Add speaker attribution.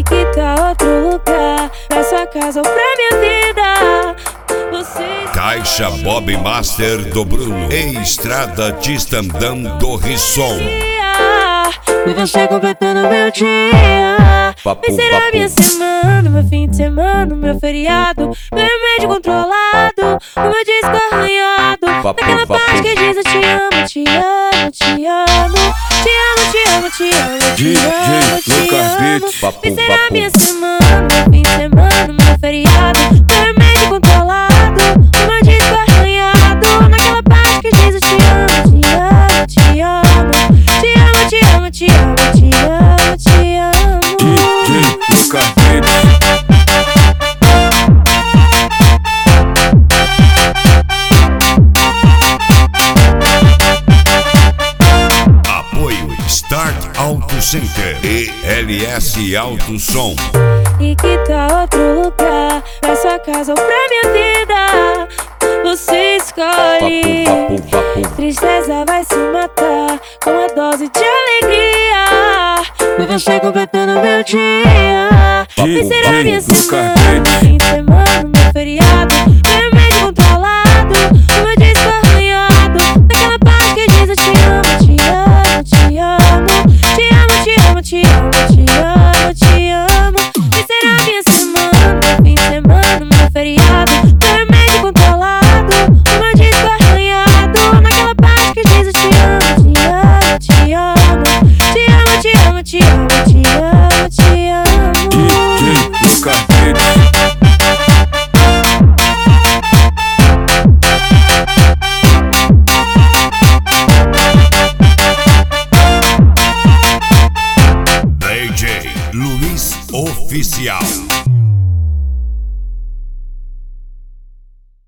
Speaker 1: E que tal outro lugar, pra sua casa ou pra minha vida?
Speaker 2: Caixa Bob Master do Bruno e Estrada de Estandão do Risson.
Speaker 1: E você completando meu dia. Vai ser a minha semana, meu fim de semana, meu feriado, meu remédio controlado, o meu disco arranhado. Naquela parte que diz eu te amo, te amo, te amo, te amo, te amo, te amo, te amo, te amo. Vai ser a minha semana, meu fim de semana, meu feriado, meu remédio controlado, o meu disco arranhado. Naquela parte que diz eu te amo, te amo, te amo, te amo, te amo, te amo, te amo, te amo.
Speaker 2: Apoio Start Auto Center e LS Auto Som.
Speaker 1: E que tal outro lugar, pra sua casa ou pra minha vida? Você escolhe. Tristeza vai se matar com a dose de alegria. E você completando meu dia. Vai ser a minha semana, meu fim de semana, meu feriado, meu remédio controlado, o meu disco arranhado. Naquela parte que diz eu te amo, te amo, te amo, te amo, te amo, te amo, te amo, te amo. Vai ser a minha semana, meu fim de semana, meu feriado, meu remédio controlado, o meu disco arranhado. Naquela parte que diz eu te amo, te amo, te amo, te amo, te amo, te amo, te amo, te amo.
Speaker 2: DJ Luiz Oficial.